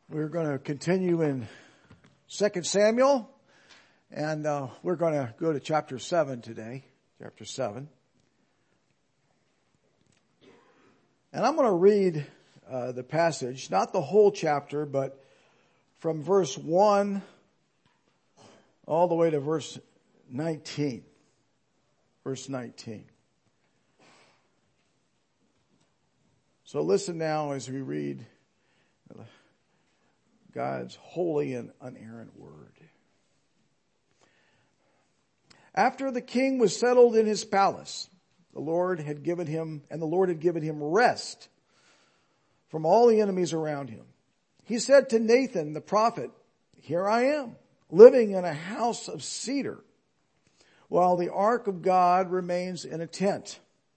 We're going to continue in 2 Samuel, and we're going to go to chapter 7 today, chapter 7. And I'm going to read the passage, not the whole chapter, but from verse 1 all the way to verse 19. Verse 19. So listen now as we read God's holy and unerrant word. After the king was settled in his palace, the Lord had given him rest from all the enemies around him. He said to Nathan the prophet, "Here I am, living in a house of cedar, while the ark of God remains in a tent."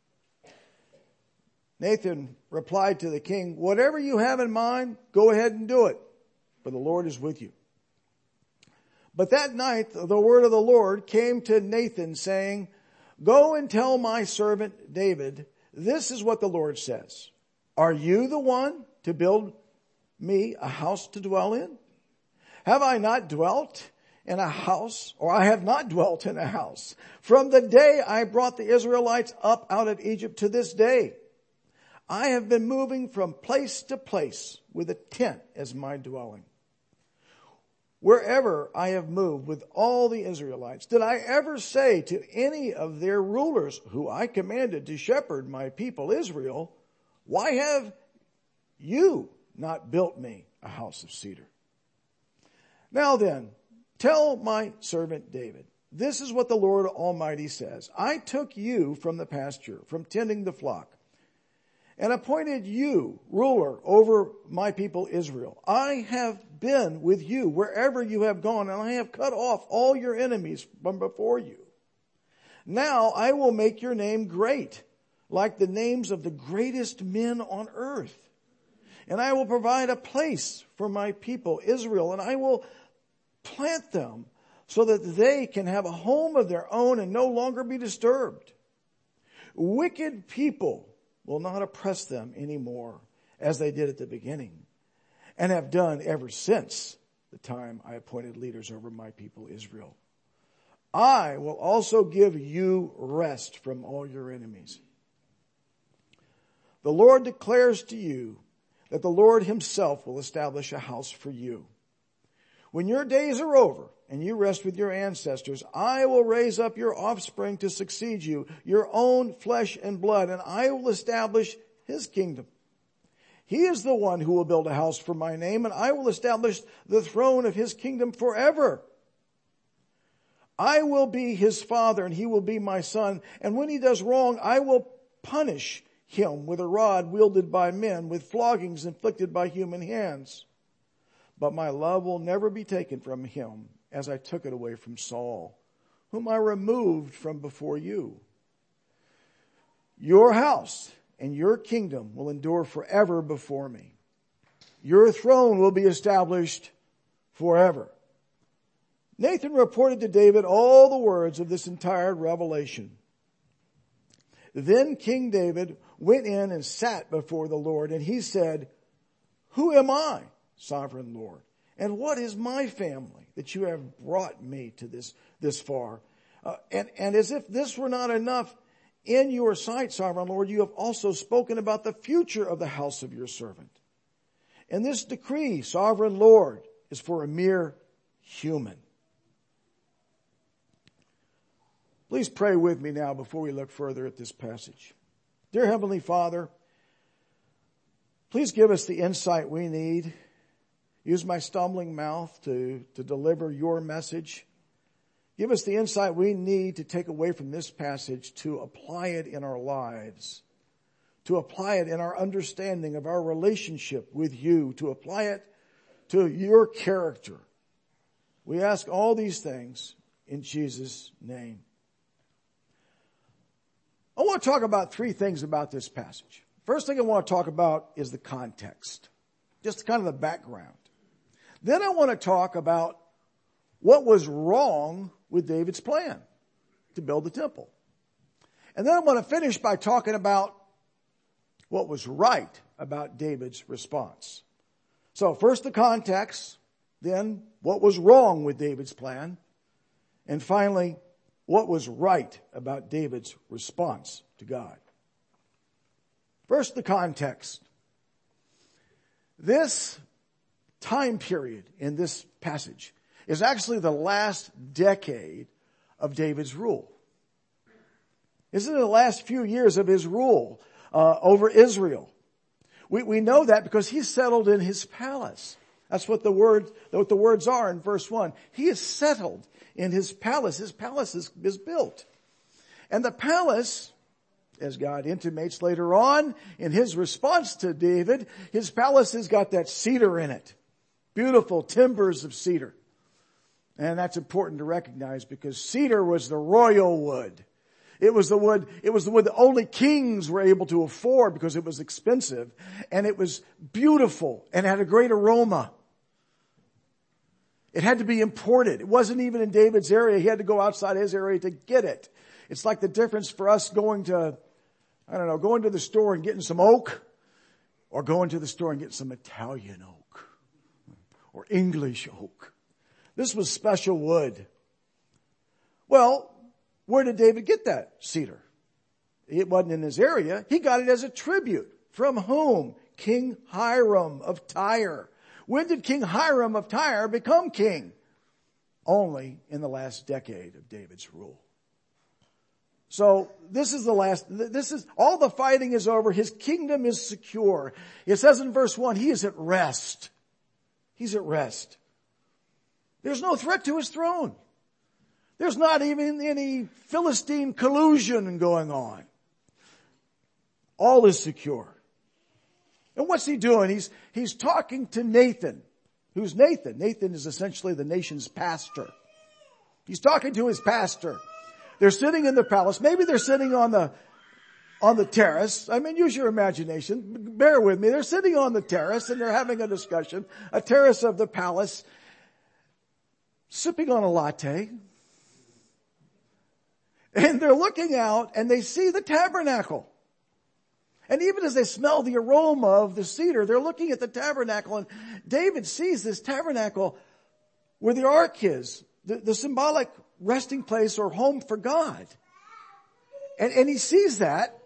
Nathan replied to the king, "Whatever you have in mind, go ahead and do it, for the Lord is with you." But that night the word of the Lord came to Nathan saying, "Go and tell my servant David, this is what the Lord says. Are you the one to build me a house to dwell in? Have I not dwelt in a house, or I have not dwelt in a house, from the day I brought the Israelites up out of Egypt to this day? I have been moving from place to place with a tent as my dwelling. Wherever I have moved with all the Israelites, did I ever say to any of their rulers who I commanded to shepherd my people Israel, why have you not built me a house of cedar? Now then, tell my servant David, this is what the Lord Almighty says. I took you from the pasture, from tending the flock, and appointed you ruler over my people Israel. I have been with you wherever you have gone, and I have cut off all your enemies from before you. Now I will make your name great, like the names of the greatest men on earth. And I will provide a place for my people Israel, and I will plant them so that they can have a home of their own and no longer be disturbed. Wicked people will not oppress them anymore as they did at the beginning and have done ever since the time I appointed leaders over my people Israel. I will also give you rest from all your enemies. The Lord declares to you that the Lord himself will establish a house for you. When your days are over and you rest with your ancestors, I will raise up your offspring to succeed you, your own flesh and blood, and I will establish his kingdom. He is the one who will build a house for my name, and I will establish the throne of his kingdom forever. I will be his father, and he will be my son, and when he does wrong, I will punish him with a rod wielded by men, with floggings inflicted by human hands. But my love will never be taken from him, as I took it away from Saul, whom I removed from before you. Your house and your kingdom will endure forever before me. Your throne will be established forever." Nathan reported to David all the words of this entire revelation. Then King David went in and sat before the Lord, and he said, "Who am I, Sovereign Lord? And what is my family that you have brought me to this far? And as if this were not enough, in your sight, Sovereign Lord, you have also spoken about the future of the house of your servant. And this decree, Sovereign Lord, is for a mere human." Please pray with me now before we look further at this passage. Dear Heavenly Father, please give us the insight we need. Use my stumbling mouth to deliver your message. Give us the insight we need to take away from this passage to apply it in our lives, to apply it in our understanding of our relationship with you, to apply it to your character. We ask all these things in Jesus' name. I want to talk about three things about this passage. First thing I want to talk about is the context, just kind of the background. Then I want to talk about what was wrong with David's plan to build the temple. And then I want to finish by talking about what was right about David's response. So first the context, then what was wrong with David's plan, and finally, what was right about David's response to God. First, the context. This time period in this passage is actually the last decade of David's rule. This is the last few years of his rule over Israel. We know that because he's settled in his palace. That's what the words are in verse 1. He is settled in his palace. His palace is built. And the palace, as God intimates later on in his response to David, his palace has got that cedar in it. Beautiful timbers of cedar. And that's important to recognize because cedar was the royal wood. It was the wood that only kings were able to afford because it was expensive. And it was beautiful and had a great aroma. It had to be imported. It wasn't even in David's area. He had to go outside his area to get it. It's like the difference for us going to the store and getting some oak, or going to the store and getting some Italian oak or English oak. This was special wood. Well, where did David get that cedar? It wasn't in his area. He got it as a tribute. From whom? King Hiram of Tyre. When did King Hiram of Tyre become king? Only in the last decade of David's rule. So all the fighting is over. His kingdom is secure. It says in verse 1, he is at rest. He's at rest. There's no threat to his throne. There's not even any Philistine collusion going on. All is secure. And what's he doing? He's talking to Nathan. Who's Nathan? Nathan is essentially the nation's pastor. He's talking to his pastor. They're sitting in the palace. Maybe they're sitting on the terrace. I mean, use your imagination. Bear with me. They're sitting on the terrace and they're having a discussion. A terrace of the palace. Sipping on a latte. And they're looking out and they see the tabernacle. And even as they smell the aroma of the cedar, they're looking at the tabernacle, and David sees this tabernacle where the ark is, the symbolic resting place or home for God. And he sees that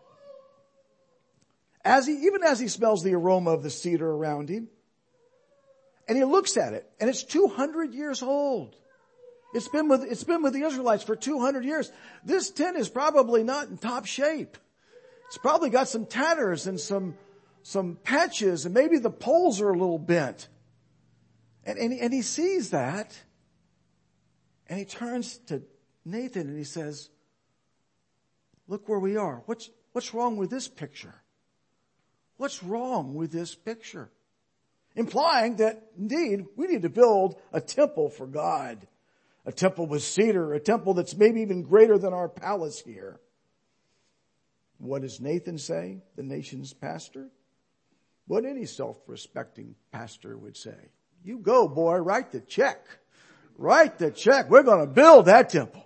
even as he smells the aroma of the cedar around him. And he looks at it, and it's 200 years old. It's been with the Israelites for 200 years. This tent is probably not in top shape. It's probably got some tatters and some patches, and maybe the poles are a little bent. And he sees that, and he turns to Nathan and he says, look where we are. What's wrong with this picture? What's wrong with this picture? Implying that indeed we need to build a temple for God. A temple with cedar, a temple that's maybe even greater than our palace here. What does Nathan say, the nation's pastor? What any self-respecting pastor would say. You go, boy, write the check. Write the check. We're going to build that temple.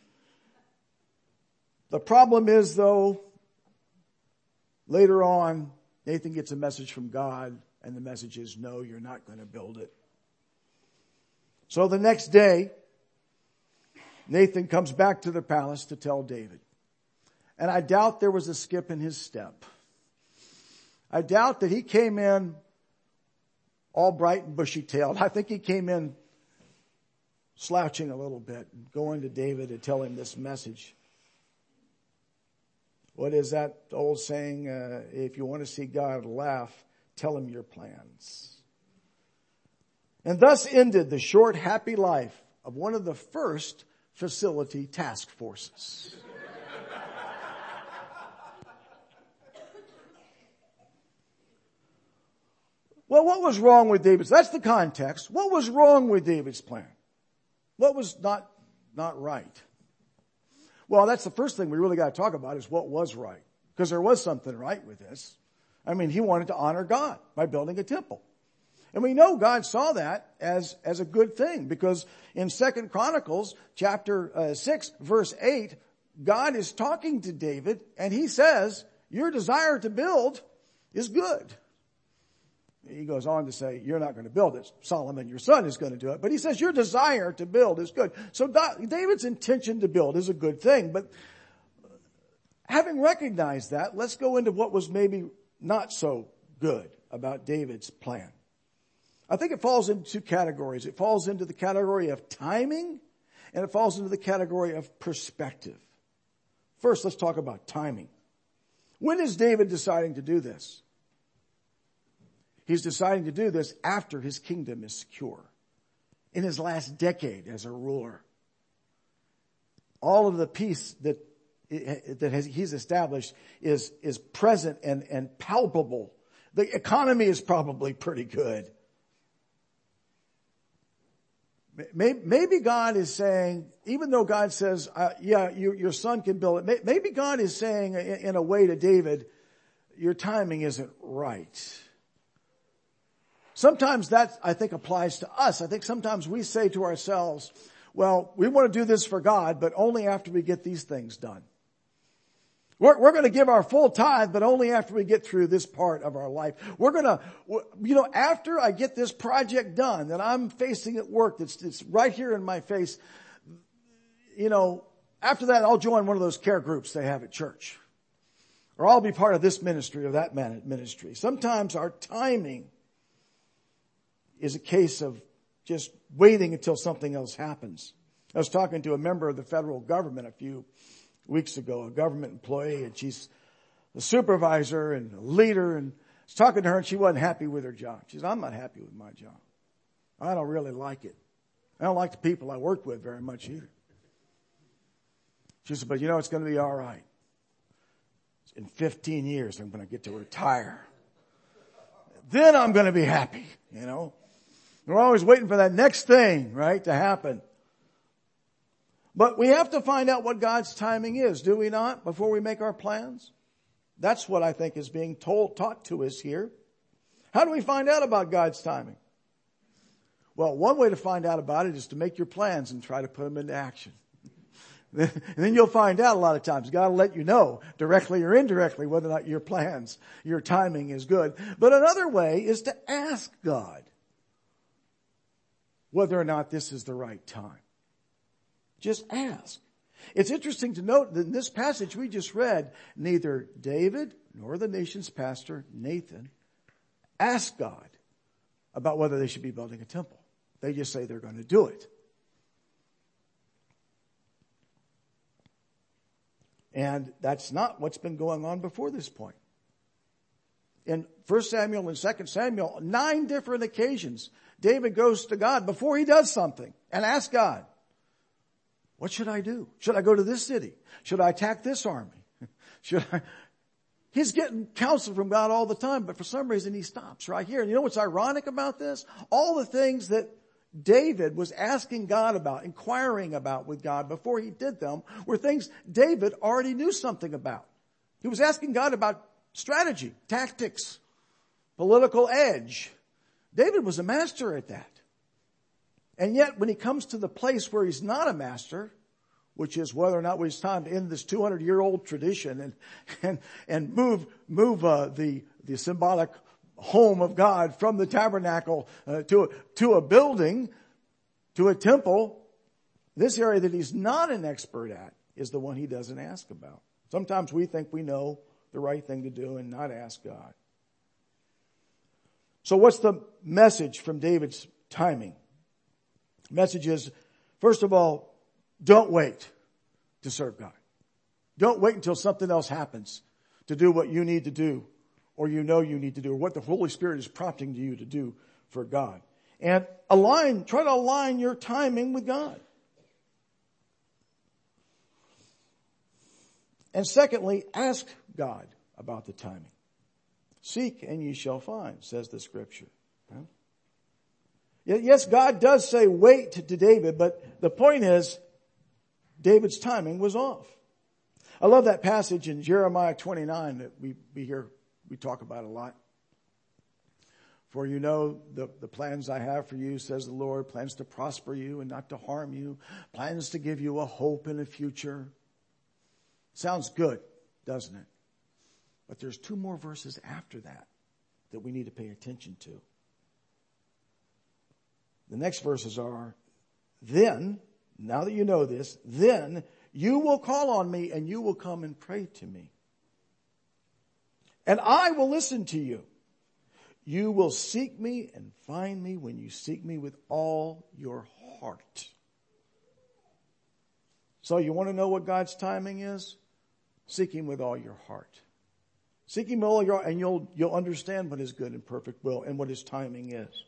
The problem is, though, later on, Nathan gets a message from God, and the message is, no, you're not going to build it. So the next day, Nathan comes back to the palace to tell David. And I doubt there was a skip in his step. I doubt that he came in all bright and bushy-tailed. I think he came in slouching a little bit, going to David to tell him this message. What is that old saying? If you want to see God laugh, tell him your plans. And thus ended the short, happy life of one of the first facility task forces. Well, what was wrong with David's? That's the context. What was wrong with David's plan? What was not right? Well, that's the first thing we really got to talk about is what was right. Because there was something right with this. I mean, he wanted to honor God by building a temple. And we know God saw that as a good thing because in 2 Chronicles chapter 6 verse 8, God is talking to David and he says, your desire to build is good. he goes on to say, you're not going to build it. Solomon, your son, is going to do it. But he says your desire to build is good. So David's intention to build is a good thing. But having recognized that, let's go into what was maybe not so good about David's plan. I think it falls into two categories. It falls into the category of timing, and it falls into the category of perspective. First, let's talk about timing. When is David deciding to do this? He's deciding to do this after his kingdom is secure. In his last decade as a ruler. All of the peace that he's established is present and palpable. The economy is probably pretty good. Maybe God is saying, even though God says, your son can build it, maybe God is saying in a way to David, your timing isn't right. Sometimes that, I think, applies to us. I think sometimes we say to ourselves, well, we want to do this for God, but only after we get these things done. We're going to give our full tithe, but only after we get through this part of our life. We're going to, after I get this project done that I'm facing at work, that's right here in my face, after that I'll join one of those care groups they have at church. Or I'll be part of this ministry or that ministry. Sometimes our timing is a case of just waiting until something else happens. I was talking to a member of the federal government a few weeks ago, a government employee, and she's a supervisor and a leader, and I was talking to her and she wasn't happy with her job. She said, I'm not happy with my job. I don't really like it. I don't like the people I work with very much either. She said, but it's going to be all right. In 15 years, I'm going to get to retire. Then I'm going to be happy, We're always waiting for that next thing, right, to happen. But we have to find out what God's timing is, do we not, before we make our plans? That's what I think is being taught to us here. How do we find out about God's timing? Well, one way to find out about it is to make your plans and try to put them into action. And then you'll find out a lot of times. God will let you know, directly or indirectly, whether or not your plans, your timing is good. But another way is to ask God whether or not this is the right time. Just ask. It's interesting to note that in this passage we just read, neither David nor the nation's pastor, Nathan, asked God about whether they should be building a temple. They just say they're going to do it. And that's not what's been going on before this point. In 1 Samuel and 2 Samuel, 9 different occasions, David goes to God before he does something and asks God, what should I do? Should I go to this city? Should I attack this army? He's getting counsel from God all the time, but for some reason he stops right here. And you know what's ironic about this? All the things that David was asking God about, inquiring about with God before he did them, were things David already knew something about. He was asking God about strategy, tactics, political edge. David was a master at that. And yet when he comes to the place where he's not a master, which is whether or not it's time to end this 200-year-old tradition and move the symbolic home of God from the tabernacle to a building, to a temple, this area that he's not an expert at is the one he doesn't ask about. Sometimes we think we know the right thing to do and not ask God. So what's the message from David's timing? The message is, first of all, don't wait to serve God. Don't wait until something else happens to do what you need to do, or you need to do, or what the Holy Spirit is prompting you to do for God. And try to align your timing with God. And secondly, ask God about the timing. Seek and ye shall find, says the scripture. Yes, God does say wait to David, but the point is David's timing was off. I love that passage in Jeremiah 29 that we talk about a lot. For you know the plans I have for you, says the Lord, plans to prosper you and not to harm you, plans to give you a hope and a future. Sounds good, doesn't it? But there's 2 more verses after that that we need to pay attention to. The next verses are, then, now that you know this, then you will call on me and you will come and pray to me. And I will listen to you. You will seek me and find me when you seek me with all your heart. So you want to know what God's timing is? Seek Him with all your heart. Seek Him with all your heart, and you'll understand what His good and perfect will and what His timing is.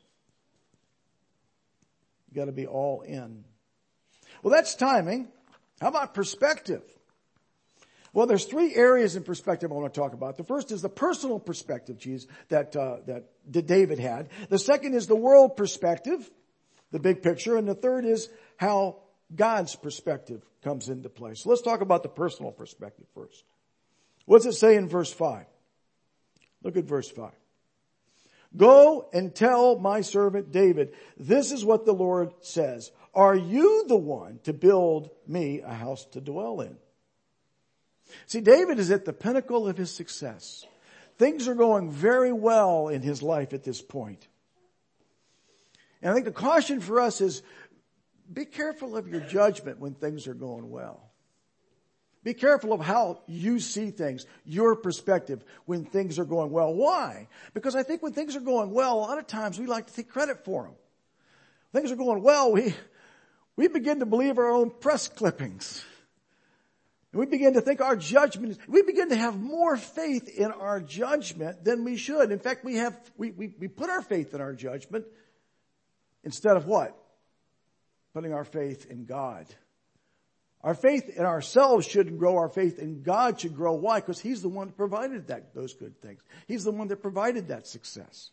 You got to be all in. Well, that's timing. How about perspective? Well, there's three areas in perspective I want to talk about. The first is the personal perspective that David had. The second is the world perspective, the big picture. And the third is how God's perspective comes into play. So let's talk about the personal perspective first. What's it say in verse 5? Look at verse 5. Go and tell my servant David, this is what the Lord says. Are you the one to build me a house to dwell in? See, David is at the pinnacle of his success. Things are going very well in his life at this point. And I think the caution for us is be careful of your judgment when things are going well. Be careful of how you see things, your perspective when things are going well. Why? Because I think when things are going well, a lot of times we like to take credit for them. Things are going well, we begin to believe our own press clippings. And we begin to think our judgment, we begin to have more faith in our judgment than we should. In fact, we put our faith in our judgment instead of what? Putting our faith in God. Our faith in ourselves shouldn't grow. Our faith in God should grow. Why? Because He's the one that provided those good things. He's the one that provided that success.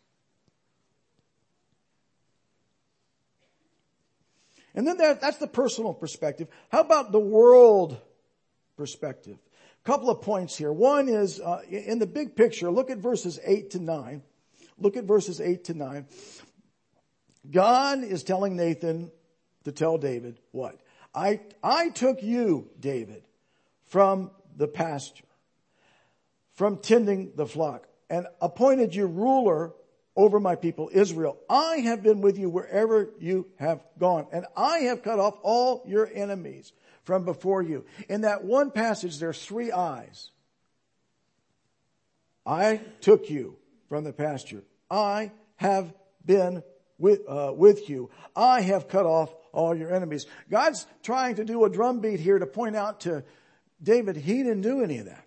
And then that's the personal perspective. How about the world perspective? A couple of points here. One is, in the big picture, look at verses 8 to 9. Look at verses 8 to 9. God is telling Nathan to tell David what? I took you, David, from the pasture, from tending the flock, and appointed you ruler over my people Israel. I have been with you wherever you have gone, and I have cut off all your enemies from before you. In that one passage, there's three I's. I took you from the pasture. I have been with you. I have cut off all your enemies. God's trying to do a drumbeat here to point out to David, he didn't do any of that.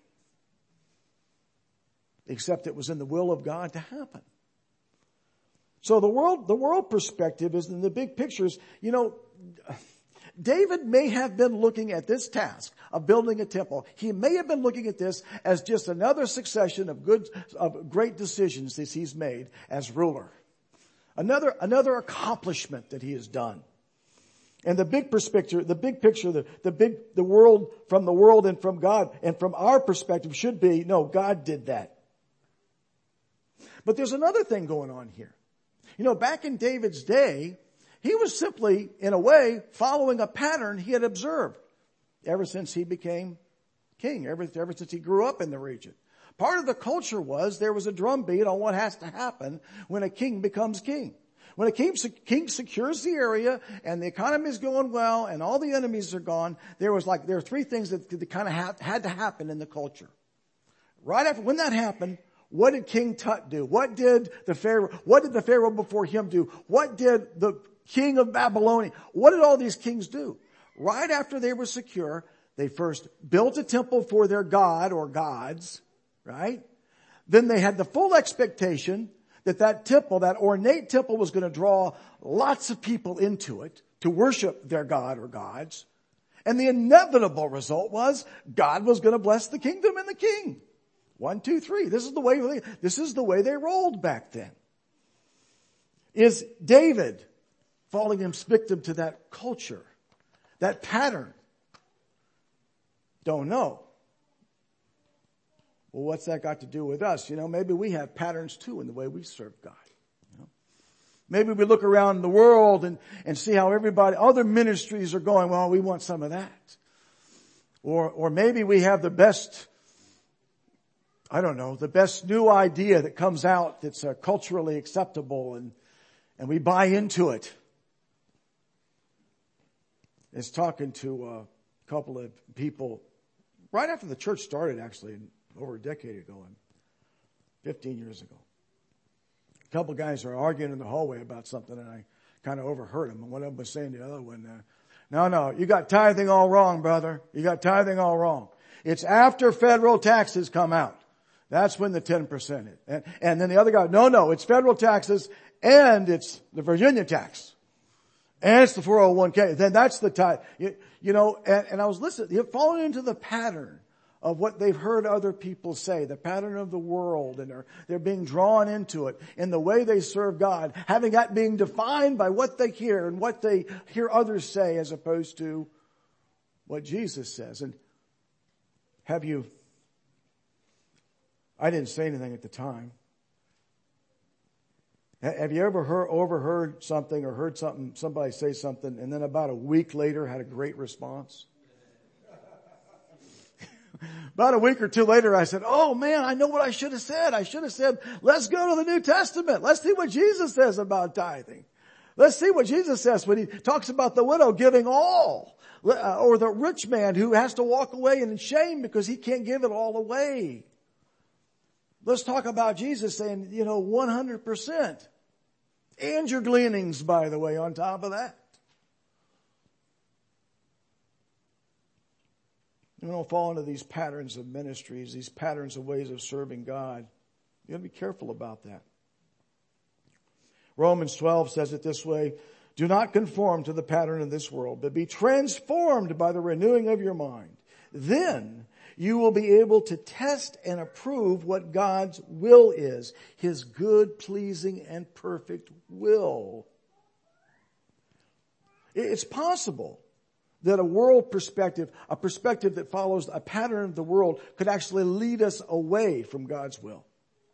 Except it was in the will of God to happen. So the world perspective is in the big pictures. You know, David may have been looking at this task of building a temple. He may have been looking at this as just another succession of great decisions that he's made as ruler. Another accomplishment that he has done. And the big perspective, the world from the world and from God and from our perspective should be, no, God did that. But there's another thing going on here. You know, back in David's day, he was simply, in a way, following a pattern he had observed ever since he became king, ever since he grew up in the region. Part of the culture was there was a drumbeat on what has to happen when a king becomes king. When a king secures the area and the economy is going well and all the enemies are gone, there are three things that kind of had to happen in the culture. Right after, when that happened, what did King Tut do? What did the Pharaoh before him do? What did the king of Babylonia? What did all these kings do? Right after they were secure, they first built a temple for their god or gods, right? Then they had the full expectation that temple, that ornate temple, was going to draw lots of people into it to worship their god or gods. And the inevitable result was God was going to bless the kingdom and the king. 1, 2, 3. This is the way they rolled back then. Is David falling victim to that culture, that pattern? Don't know. Well, what's that got to do with us? You know, maybe we have patterns too in the way we serve God. You know? Maybe we look around the world and see how other ministries are going. Well, we want some of that. Or maybe we have the best I don't know, the best new idea that comes out that's culturally acceptable and we buy into it. I was talking to a couple of people right after the church started, actually, over a decade ago, 15 years ago. A couple of guys are arguing in the hallway about something, and I kind of overheard them. And one of them was saying to the other one, no, you got tithing all wrong, brother. You got tithing all wrong. It's after federal taxes come out. That's when the 10% is. And then the other guy, no, it's federal taxes and it's the Virginia tax. And it's the 401k. Then that's the tithe. You know, and I was listening. You've fallen into the pattern of what they've heard other people say, the pattern of the world, and they're being drawn into it in the way they serve God, having that being defined by what they hear and what they hear others say as opposed to what Jesus says. And I didn't say anything at the time. Have you ever overheard something or heard somebody say something, and then about a week later had a great response? About a week or two later, I said, oh man, I know what I should have said. I should have said, let's go to the New Testament. Let's see what Jesus says about tithing. Let's see what Jesus says when he talks about the widow giving all, or the rich man who has to walk away in shame because he can't give it all away. Let's talk about Jesus saying, 100%. And your gleanings, by the way, on top of that. You don't fall into these patterns of ministries, these patterns of ways of serving God. You got to be careful about that. Romans 12 says it this way, do not conform to the pattern of this world, but be transformed by the renewing of your mind. Then you will be able to test and approve what God's will is, His good, pleasing, and perfect will. It's possible that a world perspective, a perspective that follows a pattern of the world, could actually lead us away from God's will.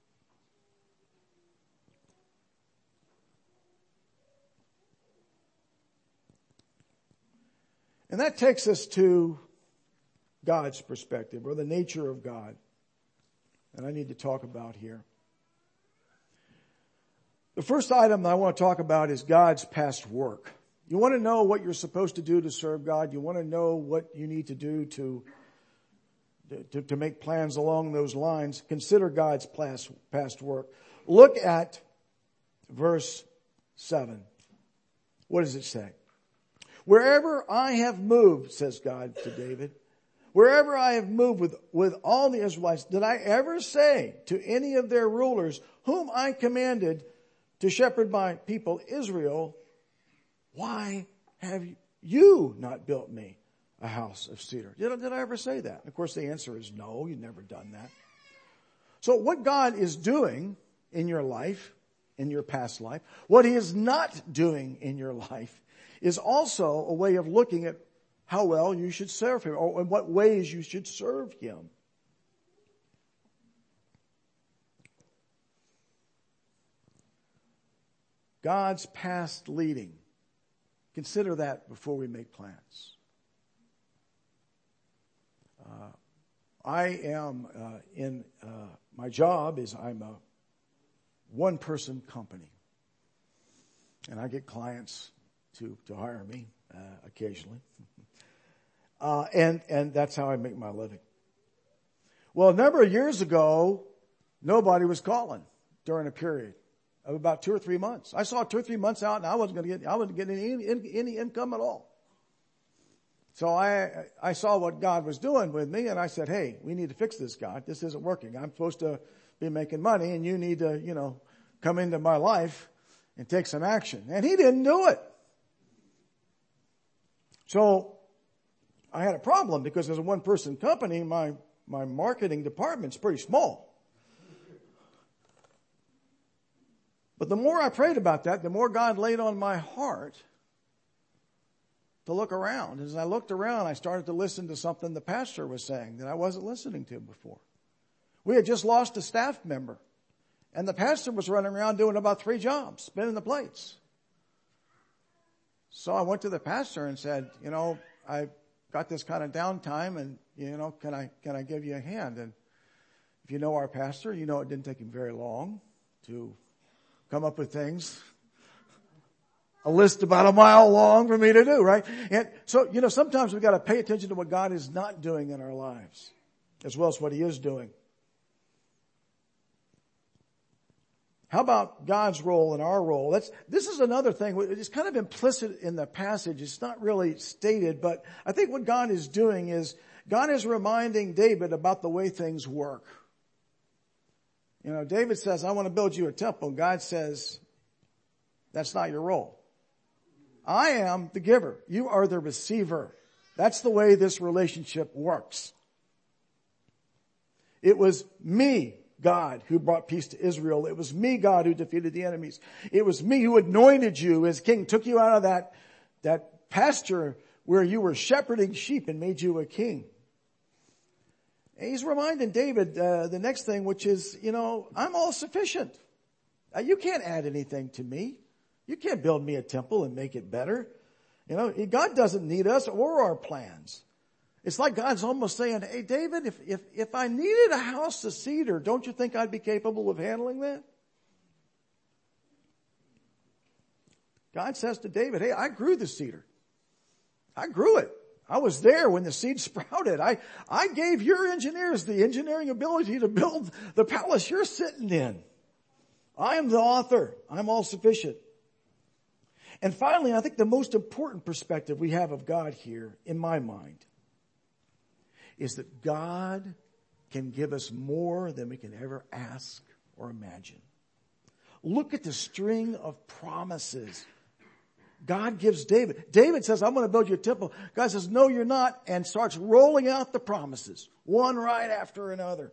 And that takes us to God's perspective, or the nature of God, and I need to talk about here. The first item that I want to talk about is God's past work. You want to know what you're supposed to do to serve God. You want to know what you need to do to make plans along those lines. Consider God's past work. Look at verse 7. What does it say? Wherever I have moved, says God to David, wherever I have moved with all the Israelites, did I ever say to any of their rulers, whom I commanded to shepherd my people Israel, why have you not built me a house of cedar? Did I ever say that? Of course, the answer is no, you've never done that. So what God is doing in your life, in your past life, what He is not doing in your life, is also a way of looking at how well you should serve Him, or in what ways you should serve Him. God's past leading. Consider that before we make plans. I am my job is I'm a one-person company. And I get clients to hire me occasionally. And that's how I make my living. Well, a number of years ago, nobody was calling during a period of about 2 or 3 months. I saw 2 or 3 months out, and I wasn't getting any income at all. So I saw what God was doing with me, and I said, hey, we need to fix this, God. This isn't working. I'm supposed to be making money, and you need to, come into my life and take some action. And He didn't do it. So I had a problem because as a one-person company, my marketing department's pretty small. But the more I prayed about that, the more God laid on my heart to look around. As I looked around, I started to listen to something the pastor was saying that I wasn't listening to before. We had just lost a staff member, and the pastor was running around doing about 3 jobs, spinning the plates. So I went to the pastor and said, I got this kind of downtime, and can I give you a hand? And If you know our pastor, you know it didn't take him very long to come up with things. A list about a mile long for me to do, right? And so, sometimes we've got to pay attention to what God is not doing in our lives, as well as what He is doing. How about God's role and our role? This is another thing. It's kind of implicit in the passage. It's not really stated, but I think what God is doing is God is reminding David about the way things work. David says, I want to build you a temple. And God says, that's not your role. I am the giver. You are the receiver. That's the way this relationship works. It was me, God, who brought peace to Israel. It was me, God, who defeated the enemies. It was me who anointed you as king, took you out of that pasture where you were shepherding sheep and made you a king. And he's reminding David the next thing, which is, I'm all sufficient. You can't add anything to me. You can't build me a temple and make it better. God doesn't need us or our plans. It's like God's almost saying, hey, David, if I needed a house of cedar, don't you think I'd be capable of handling that? God says to David, hey, I grew the cedar. I grew it. I was there when the seed sprouted. I gave your engineers the engineering ability to build the palace you're sitting in. I am the author. I'm all sufficient. And finally, I think the most important perspective we have of God here, in my mind, is that God can give us more than we can ever ask or imagine. Look at the string of promises God gives David. David says, I'm going to build you a temple. God says, no, you're not, and starts rolling out the promises, one right after another.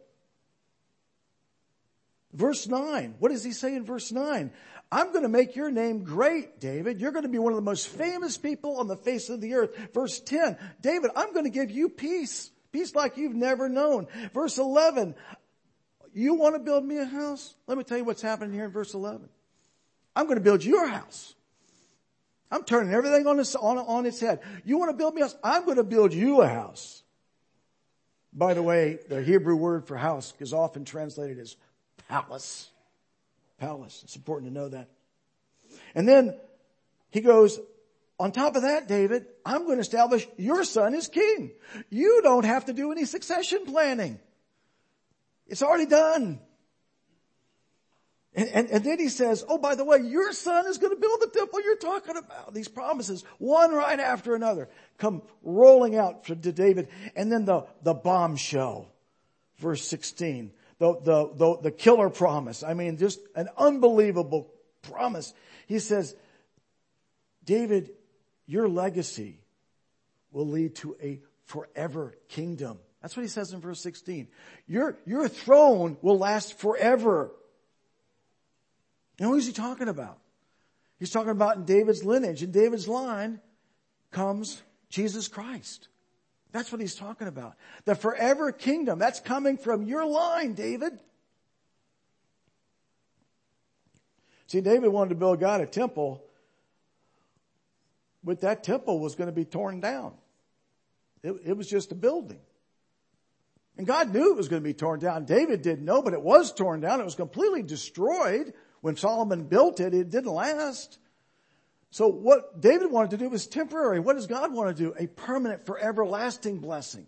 Verse 9, what does he say in verse 9? I'm going to make your name great, David. You're going to be one of the most famous people on the face of the earth. Verse 10, David, I'm going to give you peace. Peace like you've never known. Verse 11, you want to build me a house? Let me tell you what's happening here in verse 11. I'm going to build your house. I'm turning everything on its head. You want to build me a house? I'm going to build you a house. By the way, the Hebrew word for house is often translated as palace. Palace. It's important to know that. And then he goes, on top of that, David, I'm going to establish your son as king. You don't have to do any succession planning. It's already done. And then he says, oh, by the way, your son is going to build the temple you're talking about. These promises, one right after another, come rolling out to David. And then the bombshell, verse 16, the killer promise. I mean, just an unbelievable promise. He says, David, your legacy will lead to a forever kingdom. That's what he says in verse 16. Your throne will last forever. Who's he talking about? He's talking about in David's lineage. In David's line comes Jesus Christ. That's what he's talking about. The forever kingdom. That's coming from your line, David. See, David wanted to build God a temple, but that temple was going to be torn down. It was just a building. And God knew it was going to be torn down. David didn't know, but it was torn down. It was completely destroyed. When Solomon built it, it didn't last. So what David wanted to do was temporary. What does God want to do? A permanent, forever lasting blessing.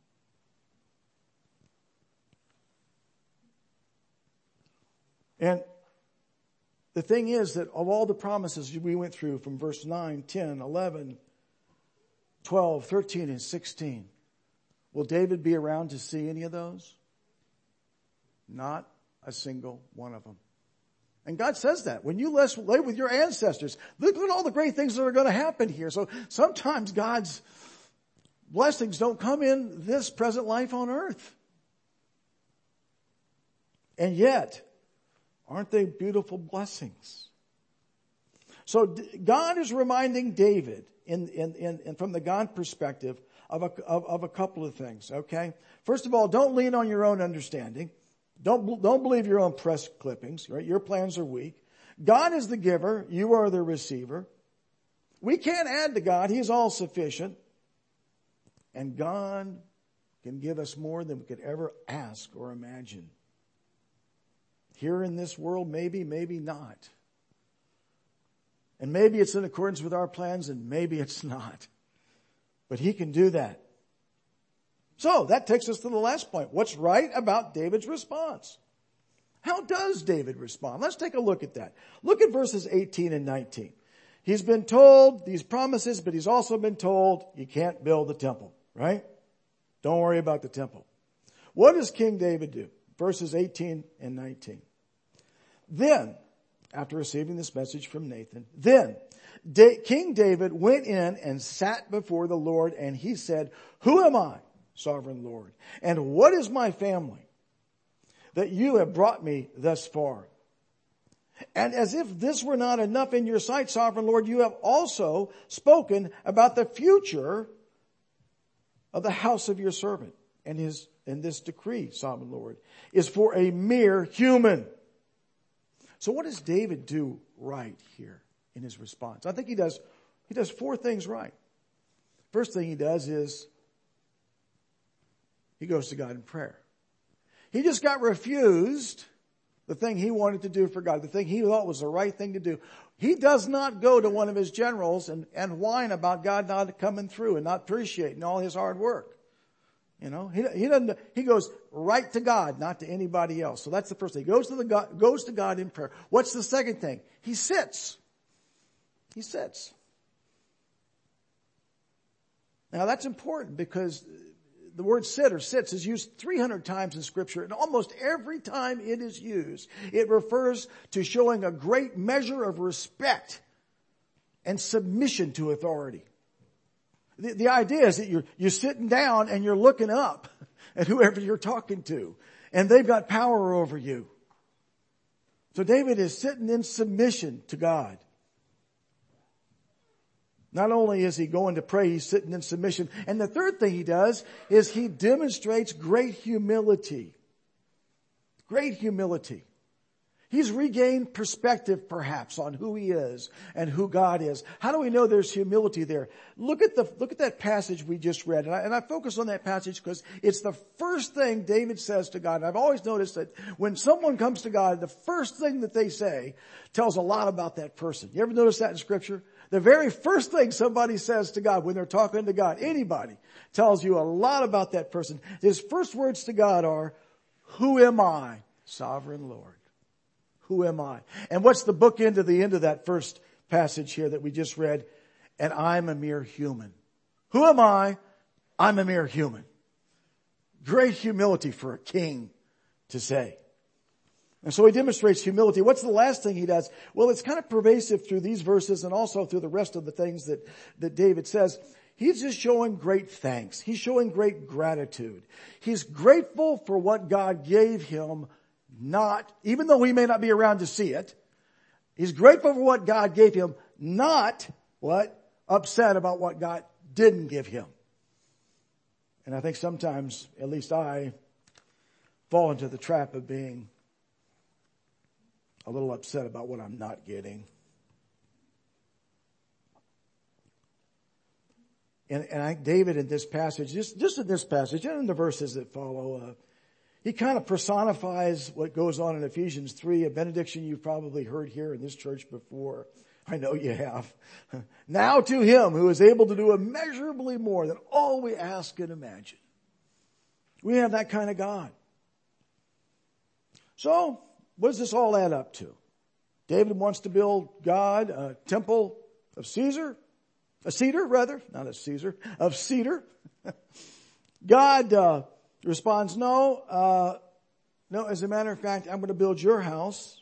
And the thing is that of all the promises we went through from verse 9, 10, 11, 12, 13, and 16, will David be around to see any of those? Not a single one of them. And God says that. When you lay with your ancestors, look at all the great things that are going to happen here. So sometimes God's blessings don't come in this present life on earth. And yet, aren't they beautiful blessings? So God is reminding David, in from the God perspective, of a couple of things, okay? First of all, don't lean on your own understanding. Don't believe your own press clippings, right? Your plans are weak. God is the giver. You are the receiver. We can't add to God. He's all sufficient. And God can give us more than we could ever ask or imagine. here in this world, maybe, maybe not. And maybe it's in accordance with our plans and maybe it's not. But he can do that. So that takes us to the last point. What's right about David's response? How does David respond? Let's take a look at that. Look at verses 18 and 19. He's been told these promises, but he's also been told you can't build the temple, right? Don't worry about the temple. What does King David do? Verses 18 and 19. Then, after receiving this message from Nathan, King David went in and sat before the Lord, and he said, "Who am I, sovereign Lord? And what is my family, that you have brought me thus far? And as if this were not enough in your sight, sovereign Lord, you have also spoken about the future of the house of your servant. And this decree, sovereign Lord, is for a mere human." So what does David do right here in his response? I think he does 4 things right. First thing he does is he goes to God in prayer. He just got refused the thing he wanted to do for God, the thing he thought was the right thing to do. He does not go to one of his generals and whine about God not coming through and not appreciating all his hard work. You know, he goes right to God, not to anybody else. So that's the first thing. He goes to God in prayer. What's the second thing? He sits. He sits. Now that's important because the word sit or sits is used 300 times in Scripture, and almost every time it is used, it refers to showing a great measure of respect and submission to authority. The idea is that you're sitting down and you're looking up at whoever you're talking to, and they've got power over you. So David is sitting in submission to God. Not only is he going to pray, he's sitting in submission. And the third thing he does is he demonstrates great humility. Great humility. He's regained perspective perhaps on who he is and who God is. How do we know there's humility there? Look at that passage we just read. And I focus on that passage because it's the first thing David says to God. And I've always noticed that when someone comes to God, the first thing that they say tells a lot about that person. You ever notice that in Scripture? The very first thing somebody says to God when they're talking to God, anybody, tells you a lot about that person. His first words to God are, "Who am I, sovereign Lord? Who am I?" And what's the bookend to the end of that first passage here that we just read? "And I'm a mere human." Who am I? I'm a mere human. Great humility for a king to say. And so he demonstrates humility. What's the last thing he does? Well, it's kind of pervasive through these verses and also through the rest of the things that David says. He's just showing great thanks. He's showing great gratitude. He's grateful for what God gave him, even though he may not be around to see it. He's grateful for what God gave him, not upset about what God didn't give him. And I think sometimes, at least I, fall into the trap of being a little upset about what I'm not getting. And David in this passage, just in this passage and in the verses that follow, he kind of personifies what goes on in Ephesians 3, a benediction you've probably heard here in this church before. I know you have. "Now to him who is able to do immeasurably more than all we ask and imagine." We have that kind of God. So, what does this all add up to? David wants to build God a temple of cedar. Of cedar. God responds, no, as a matter of fact, I'm going to build your house.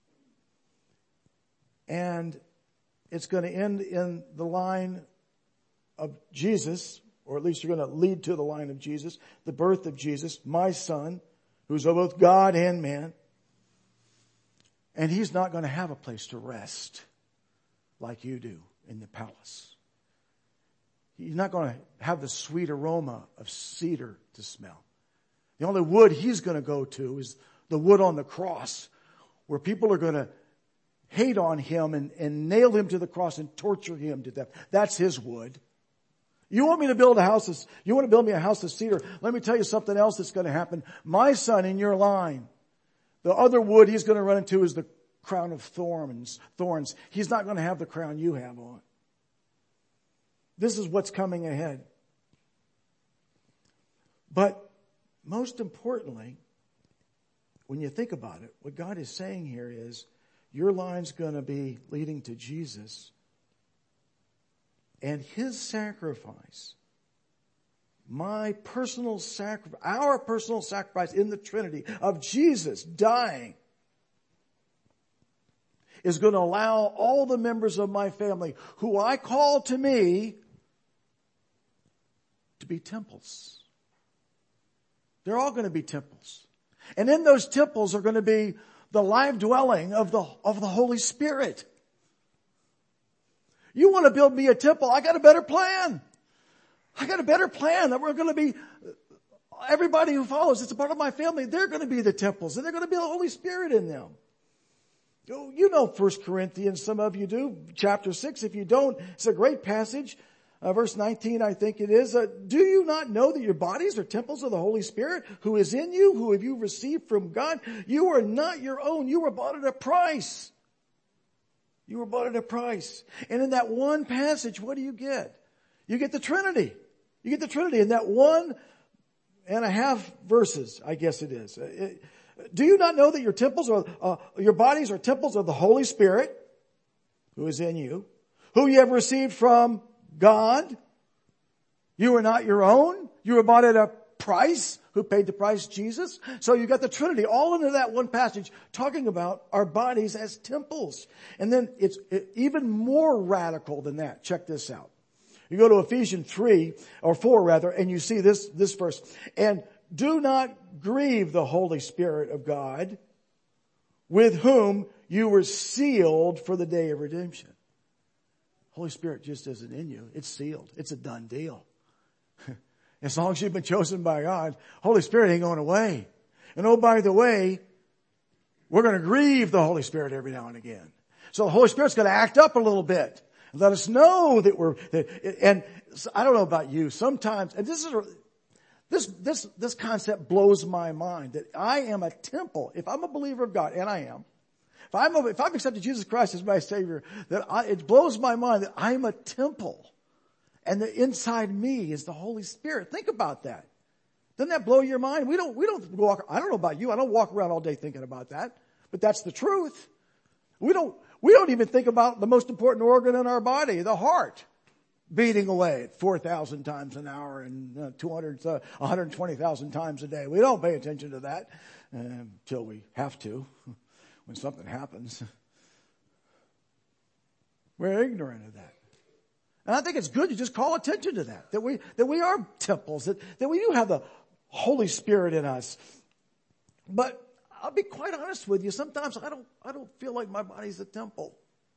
And it's going to end in the line of Jesus, or at least you're going to lead to the line of Jesus, the birth of Jesus, my son, who's both God and man. And he's not going to have a place to rest like you do in the palace. He's not going to have the sweet aroma of cedar to smell. The only wood he's going to go to is the wood on the cross, where people are going to hate on him and nail him to the cross and torture him to death. That's his wood. You want me to build you want to build me a house of cedar? Let me tell you something else that's going to happen. My son in your line, The other wood he's going to run into is the crown of thorns. He's not going to have the crown you have on. This is what's coming ahead. But most importantly, when you think about it, what God is saying here is your line's going to be leading to Jesus and his sacrifice. My personal sacrifice, our personal sacrifice in the Trinity of Jesus dying is going to allow all the members of my family who I call to me to be temples. They're all going to be temples. And in those temples are going to be the live dwelling of the Holy Spirit. You want to build me a temple? I got a better plan. I got a better plan that we're going to be, everybody who follows, it's a part of my family, they're going to be the temples and they're going to be the Holy Spirit in them. You know 1 Corinthians, some of you do, chapter 6. If you don't, it's a great passage. Verse 19, I think it is. Do you not know that your bodies are temples of the Holy Spirit who is in you, who have you received from God? You are not your own. You were bought at a price. You were bought at a price. And in that one passage, what do you get? You get the Trinity. You get the Trinity in that 1.5 verses, I guess it is. Do you not know that your temples are, your bodies are temples of the Holy Spirit who is in you, who you have received from God? You are not your own. You were bought at a price. Who paid the price? Jesus. So you got the Trinity all into that one passage talking about our bodies as temples. And then it's even more radical than that. Check this out. You go to Ephesians 4, and you see this verse. And do not grieve the Holy Spirit of God, with whom you were sealed for the day of redemption. Holy Spirit just isn't in you. It's sealed. It's a done deal. As long as you've been chosen by God, Holy Spirit ain't going away. And oh, by the way, we're going to grieve the Holy Spirit every now and again. So the Holy Spirit's going to act up a little bit. Let us know and I don't know about you, sometimes, and this concept blows my mind, that I am a temple. If I'm a believer of God, and I am, if I've accepted Jesus Christ as my Savior, it blows my mind that I'm a temple. And that inside me is the Holy Spirit. Think about that. Doesn't that blow your mind? We don't walk, I don't know about you, I don't walk around all day thinking about that, but that's the truth. We don't even think about the most important organ in our body, the heart, beating away at 4,000 times an hour and 120,000 times a day. We don't pay attention to that until we have to, when something happens. We're ignorant of that. And I think it's good to just call attention to that we are temples, that we do have the Holy Spirit in us. But I'll be quite honest with you. Sometimes I don't feel like my body's a temple.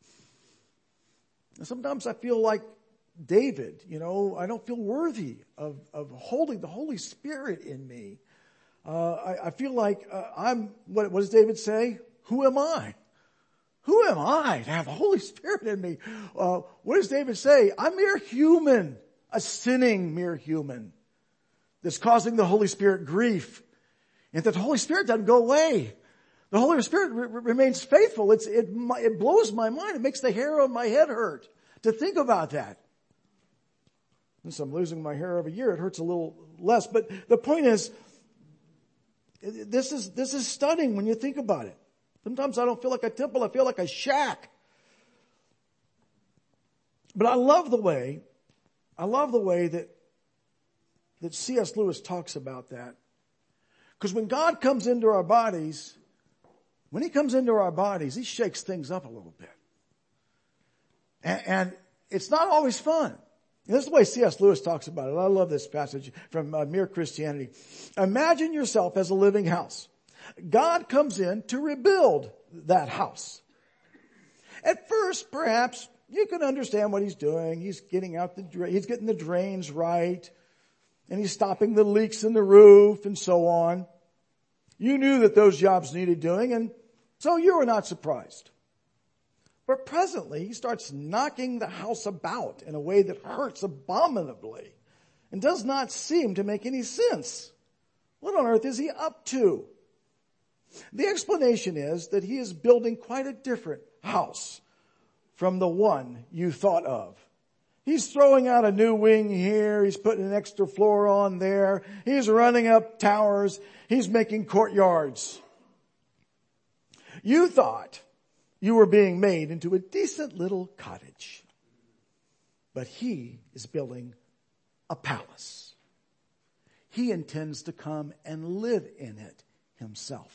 And sometimes I feel like David, I don't feel worthy of holding the Holy Spirit in me. I feel like what does David say? Who am I? Who am I to have the Holy Spirit in me? What does David say? I'm mere human, a sinning mere human that's causing the Holy Spirit grief. And that the Holy Spirit doesn't go away. The Holy Spirit remains faithful. It blows my mind. It makes the hair on my head hurt to think about that. Since I'm losing my hair every year, it hurts a little less. But the point is, this is stunning when you think about it. Sometimes I don't feel like a temple. I feel like a shack. But I love the way that C.S. Lewis talks about that. Because when God comes into our bodies, he shakes things up a little bit. And it's not always fun. And this is the way C.S. Lewis talks about it. I love this passage from Mere Christianity. Imagine yourself as a living house. God comes in to rebuild that house. At first, perhaps, you can understand what he's doing. He's getting the drains right. And he's stopping the leaks in the roof and so on. You knew that those jobs needed doing, and so you were not surprised. But presently, he starts knocking the house about in a way that hurts abominably and does not seem to make any sense. What on earth is he up to? The explanation is that he is building quite a different house from the one you thought of. He's throwing out a new wing here. He's putting an extra floor on there. He's running up towers. He's making courtyards. You thought you were being made into a decent little cottage. But he is building a palace. He intends to come and live in it himself.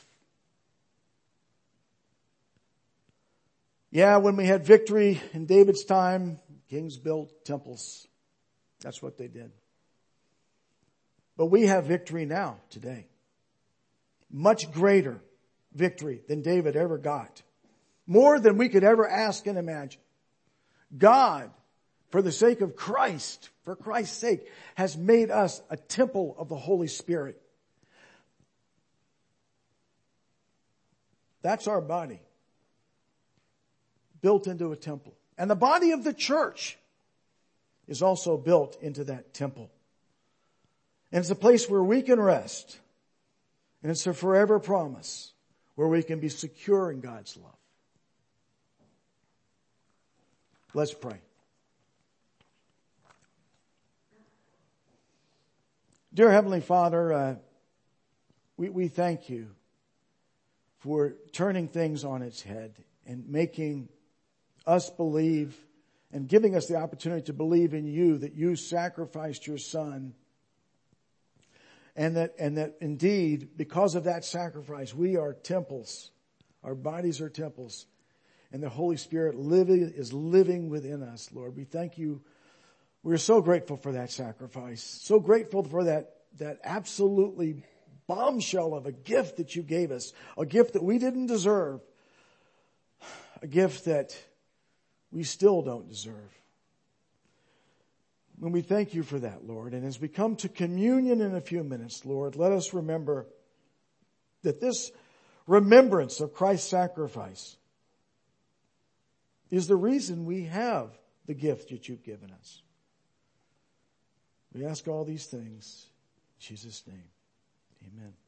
Yeah, when we had victory in David's time, kings built temples. That's what they did. But we have victory now, today. Much greater victory than David ever got. More than we could ever ask and imagine. God, for the sake of Christ, for Christ's sake, has made us a temple of the Holy Spirit. That's our body, built into a temple. And the body of the church is also built into that temple. And it's a place where we can rest. And it's a forever promise where we can be secure in God's love. Let's pray. Dear Heavenly Father, we thank you for turning things on its head and making us believe and giving us the opportunity to believe in you, that you sacrificed your Son. And that indeed, because of that sacrifice, we are temples. Our bodies are temples. And the Holy Spirit is living within us, Lord. We thank you. We're so grateful for that sacrifice. So grateful for that absolutely bombshell of a gift that you gave us. A gift that we didn't deserve. A gift that we still don't deserve. And we thank you for that, Lord. And as we come to communion in a few minutes, Lord, let us remember that this remembrance of Christ's sacrifice is the reason we have the gift that you've given us. We ask all these things in Jesus' name. Amen.